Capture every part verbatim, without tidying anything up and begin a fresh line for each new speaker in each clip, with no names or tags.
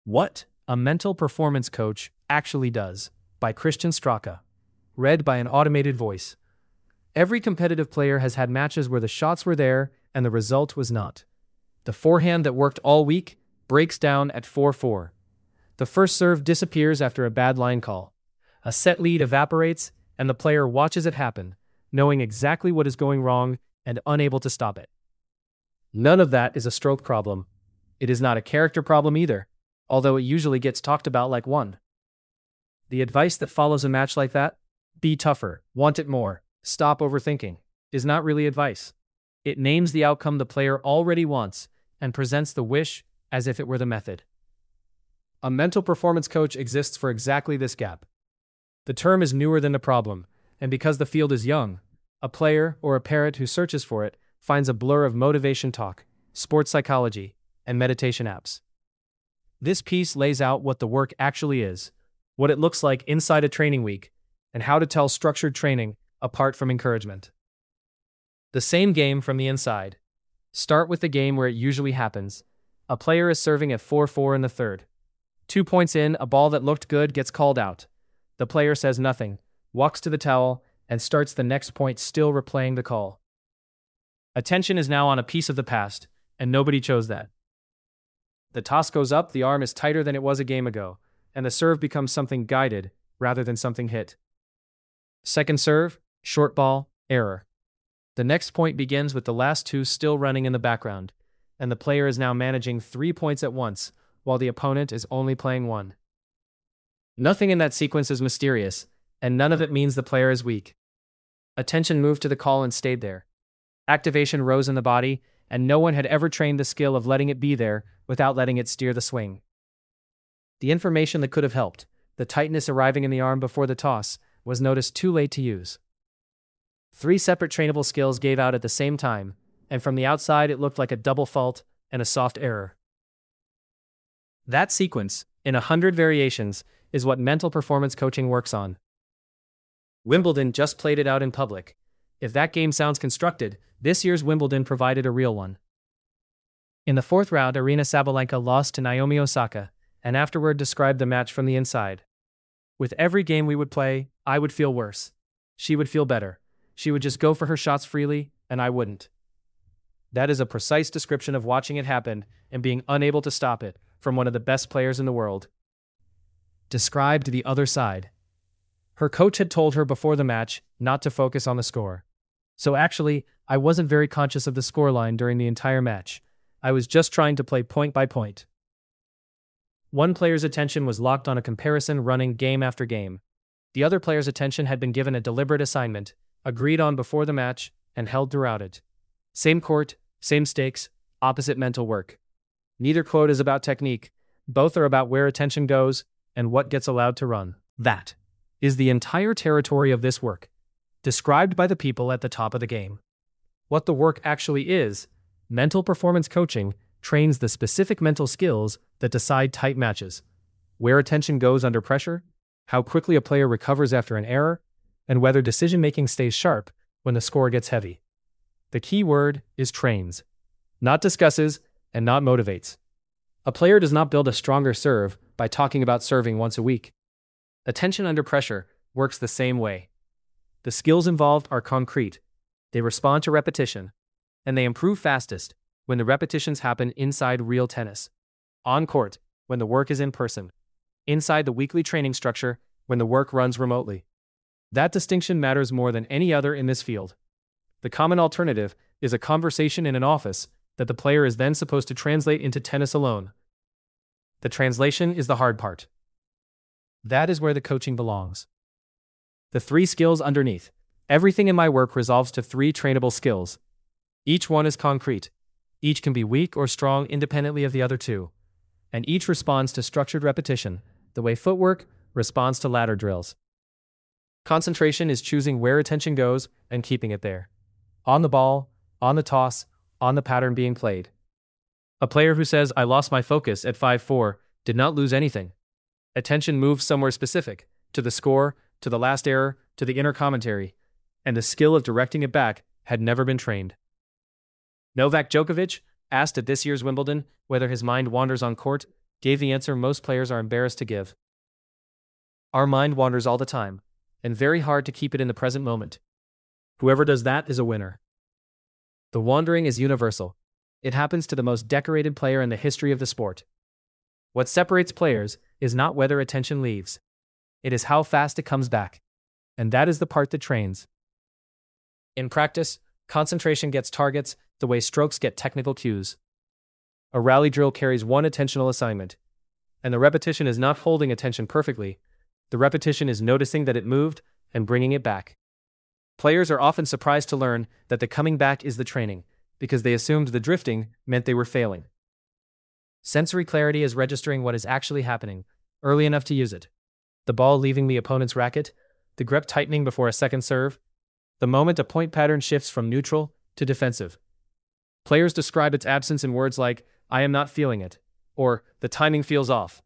What a Mental Performance Coach Actually Does, by Christian Straka. Read by an automated voice. Every competitive player has had matches where the shots were there and the result was not. The forehand that worked all week breaks down at four four. The first serve disappears after a bad line call. A set lead evaporates and the player watches it happen, knowing exactly what is going wrong and unable to stop it. None of that is a stroke problem. It is not a character problem either, although it usually gets talked about like one. The advice that follows a match like that, be tougher, want it more, stop overthinking, is not really advice. It names the outcome the player already wants and presents the wish as if it were the method. A mental performance coach exists for exactly this gap. The term is newer than the problem, and because the field is young, a player or a parrot who searches for it finds a blur of motivation talk, sports psychology, and meditation apps. This piece lays out what the work actually is, what it looks like inside a training week, and how to tell structured training apart from encouragement. The same game from the inside. Start with the game where it usually happens. A player is serving at four four in the third. Two points in, a ball that looked good gets called out. The player says nothing, walks to the towel, and starts the next point still replaying the call. Attention is now on a piece of the past, and nobody chose that. The toss goes up, the arm is tighter than it was a game ago, and the serve becomes something guided rather than something hit. Second serve, short ball, error. The next point begins with the last two still running in the background, and the player is now managing three points at once, while the opponent is only playing one. Nothing in that sequence is mysterious, and none of it means the player is weak. Attention moved to the call and stayed there. Activation rose in the body, and no one had ever trained the skill of letting it be there without letting it steer the swing. The information that could have helped, the tightness arriving in the arm before the toss, was noticed too late to use. Three separate trainable skills gave out at the same time, and from the outside it looked like a double fault and a soft error. That sequence, in a hundred variations, is what mental performance coaching works on. Wimbledon just played it out in public. If that game sounds constructed, this year's Wimbledon provided a real one. In the fourth round, Aryna Sabalenka lost to Naomi Osaka, and afterward described the match from the inside. With every game we would play, I would feel worse. She would feel better. She would just go for her shots freely, and I wouldn't. That is a precise description of watching it happen and being unable to stop it from one of the best players in the world. Described the other side. Her coach had told her before the match not to focus on the score. So actually, I wasn't very conscious of the scoreline during the entire match. I was just trying to play point by point. One player's attention was locked on a comparison running game after game. The other player's attention had been given a deliberate assignment, agreed on before the match, and held throughout it. Same court, same stakes, opposite mental work. Neither quote is about technique. Both are about where attention goes and what gets allowed to run. That is the entire territory of this work, described by the people at the top of the game. What the work actually is, mental performance coaching trains the specific mental skills that decide tight matches, where attention goes under pressure, how quickly a player recovers after an error, and whether decision-making stays sharp when the score gets heavy. The key word is trains, not discusses and not motivates. A player does not build a stronger serve by talking about serving once a week. Attention under pressure works the same way. The skills involved are concrete. They respond to repetition, and they improve fastest when the repetitions happen inside real tennis. On court, when the work is in person. Inside the weekly training structure, when the work runs remotely. That distinction matters more than any other in this field. The common alternative is a conversation in an office that the player is then supposed to translate into tennis alone. The translation is the hard part. That is where the coaching belongs. The three skills underneath. Everything in my work resolves to three trainable skills. Each one is concrete. Each can be weak or strong independently of the other two. And each responds to structured repetition, the way footwork responds to ladder drills. Concentration is choosing where attention goes and keeping it there. On the ball, on the toss, on the pattern being played. A player who says, "I lost my focus at five four, did not lose anything." Attention moved somewhere specific, to the score, to the last error, to the inner commentary, and the skill of directing it back had never been trained. Novak Djokovic, asked at this year's Wimbledon whether his mind wanders on court, gave the answer most players are embarrassed to give. Our mind wanders all the time, and very hard to keep it in the present moment. Whoever does that is a winner. The wandering is universal. It happens to the most decorated player in the history of the sport. What separates players is not whether attention leaves. It is how fast it comes back. And that is the part that trains. In practice, concentration gets targets the way strokes get technical cues. A rally drill carries one attentional assignment, and the repetition is not holding attention perfectly. The repetition is noticing that it moved and bringing it back. Players are often surprised to learn that the coming back is the training, because they assumed the drifting meant they were failing. Sensory clarity is registering what is actually happening, early enough to use it. The ball leaving the opponent's racket, the grip tightening before a second serve, the moment a point pattern shifts from neutral to defensive. Players describe its absence in words like, "I am not feeling it," or "the timing feels off."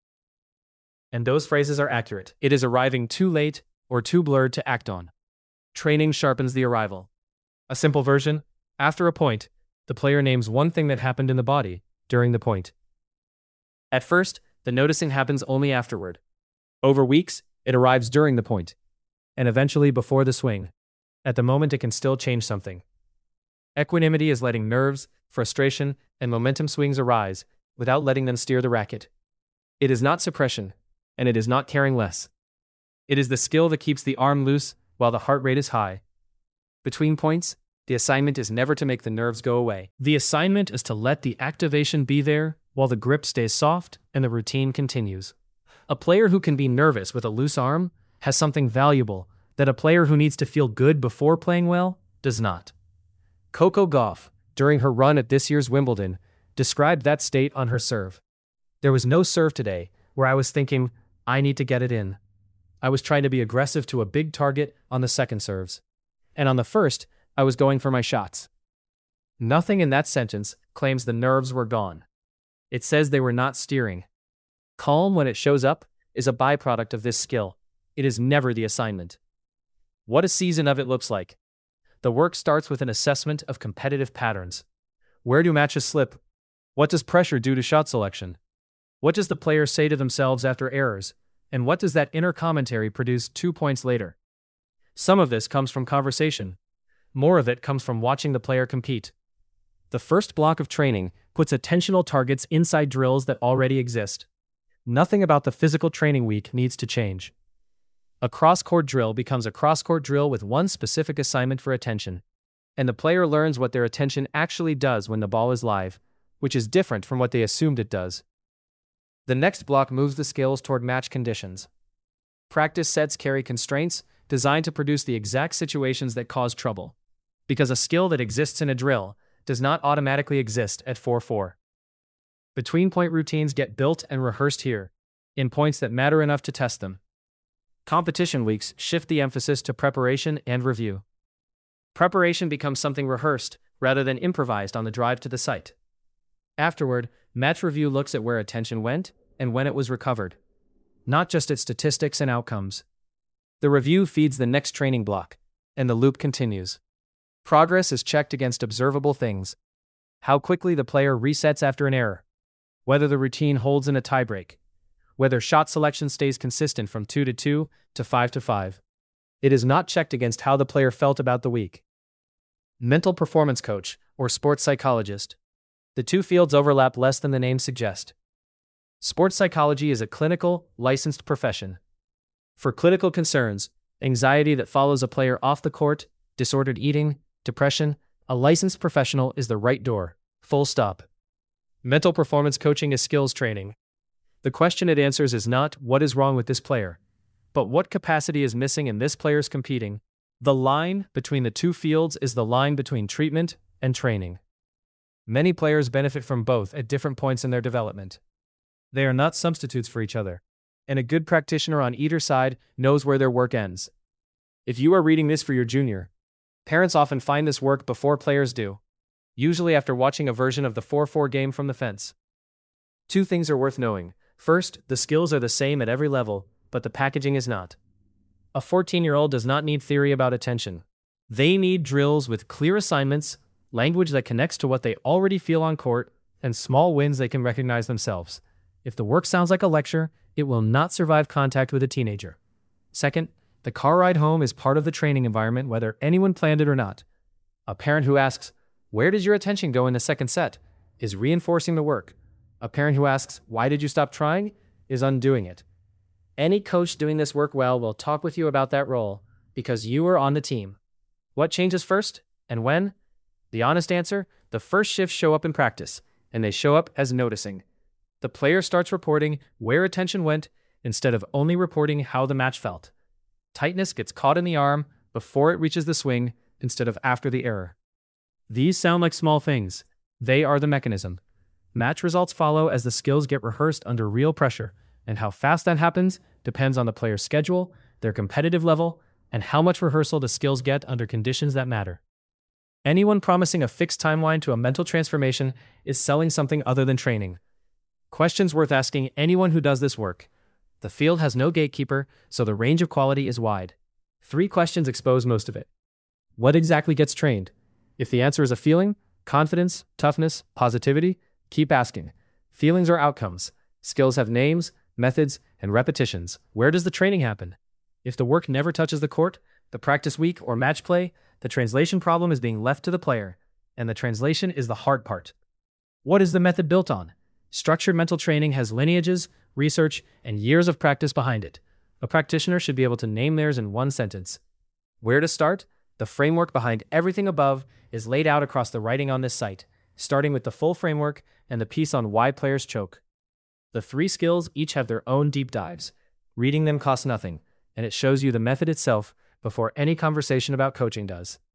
And those phrases are accurate. It is arriving too late or too blurred to act on. Training sharpens the arrival. A simple version: after a point, the player names one thing that happened in the body during the point. At first, the noticing happens only afterward. Over weeks, it arrives during the point, and eventually before the swing. At the moment, it can still change something. Equanimity is letting nerves, frustration, and momentum swings arise without letting them steer the racket. It is not suppression, and it is not caring less. It is the skill that keeps the arm loose while the heart rate is high. Between points, the assignment is never to make the nerves go away. The assignment is to let the activation be there while the grip stays soft and the routine continues. A player who can be nervous with a loose arm has something valuable that a player who needs to feel good before playing well does not. Coco Gauff, during her run at this year's Wimbledon, described that state on her serve. "There was no serve today where I was thinking, I need to get it in. I was trying to be aggressive to a big target on the second serves. And on the first, I was going for my shots." Nothing in that sentence claims the nerves were gone. It says they were not steering. Calm, when it shows up, is a byproduct of this skill. It is never the assignment. What a season of it looks like. The work starts with an assessment of competitive patterns. Where do matches slip? What does pressure do to shot selection? What does the player say to themselves after errors? And what does that inner commentary produce two points later? Some of this comes from conversation. More of it comes from watching the player compete. The first block of training puts attentional targets inside drills that already exist. Nothing about the physical training week needs to change. A cross-court drill becomes a cross-court drill with one specific assignment for attention, and the player learns what their attention actually does when the ball is live, which is different from what they assumed it does. The next block moves the skills toward match conditions. Practice sets carry constraints designed to produce the exact situations that cause trouble, because a skill that exists in a drill does not automatically exist at four four. Between-point routines get built and rehearsed here, in points that matter enough to test them. Competition weeks shift the emphasis to preparation and review. Preparation becomes something rehearsed rather than improvised on the drive to the site. Afterward, match review looks at where attention went and when it was recovered, not just at statistics and outcomes. The review feeds the next training block, and the loop continues. Progress is checked against observable things. How quickly the player resets after an error, whether the routine holds in a tiebreak, whether shot selection stays consistent from two to two to five to five. It is not checked against how the player felt about the week. Mental performance coach, or sports psychologist. The two fields overlap less than the name suggests. Sports psychology is a clinical, licensed profession. For clinical concerns, anxiety that follows a player off the court, disordered eating, depression, a licensed professional is the right door, full stop. Mental performance coaching is skills training. The question it answers is not, what is wrong with this player, but what capacity is missing in this player's competing. The line between the two fields is the line between treatment and training. Many players benefit from both at different points in their development. They are not substitutes for each other, and a good practitioner on either side knows where their work ends. If you are reading this for your junior, parents often find this work before players do, usually after watching a version of the four four game from the fence. Two things are worth knowing. First, the skills are the same at every level, but the packaging is not. A fourteen-year-old does not need theory about attention. They need drills with clear assignments, language that connects to what they already feel on court, and small wins they can recognize themselves. If the work sounds like a lecture, it will not survive contact with a teenager. Second, the car ride home is part of the training environment whether anyone planned it or not. A parent who asks, "Where does your attention go in the second set?" is reinforcing the work. A parent who asks, "Why did you stop trying?" is undoing it. Any coach doing this work well will talk with you about that role because you are on the team. What changes first and when? The honest answer, the first shifts show up in practice, and they show up as noticing. The player starts reporting where attention went instead of only reporting how the match felt. Tightness gets caught in the arm before it reaches the swing instead of after the error. These sound like small things. They are the mechanism. Match results follow as the skills get rehearsed under real pressure, and how fast that happens depends on the player's schedule, their competitive level, and how much rehearsal the skills get under conditions that matter. Anyone promising a fixed timeline to a mental transformation is selling something other than training. Questions worth asking anyone who does this work. The field has no gatekeeper, so the range of quality is wide. Three questions expose most of it. What exactly gets trained? If the answer is a feeling, confidence, toughness, positivity, keep asking. Feelings are outcomes. Skills have names, methods, and repetitions. Where does the training happen? If the work never touches the court, the practice week, or match play, the translation problem is being left to the player, and the translation is the hard part. What is the method built on? Structured mental training has lineages, research, and years of practice behind it. A practitioner should be able to name theirs in one sentence. Where to start? The framework behind everything above is laid out across the writing on this site, starting with the full framework and the piece on why players choke. The three skills each have their own deep dives. Reading them costs nothing, and it shows you the method itself before any conversation about coaching does.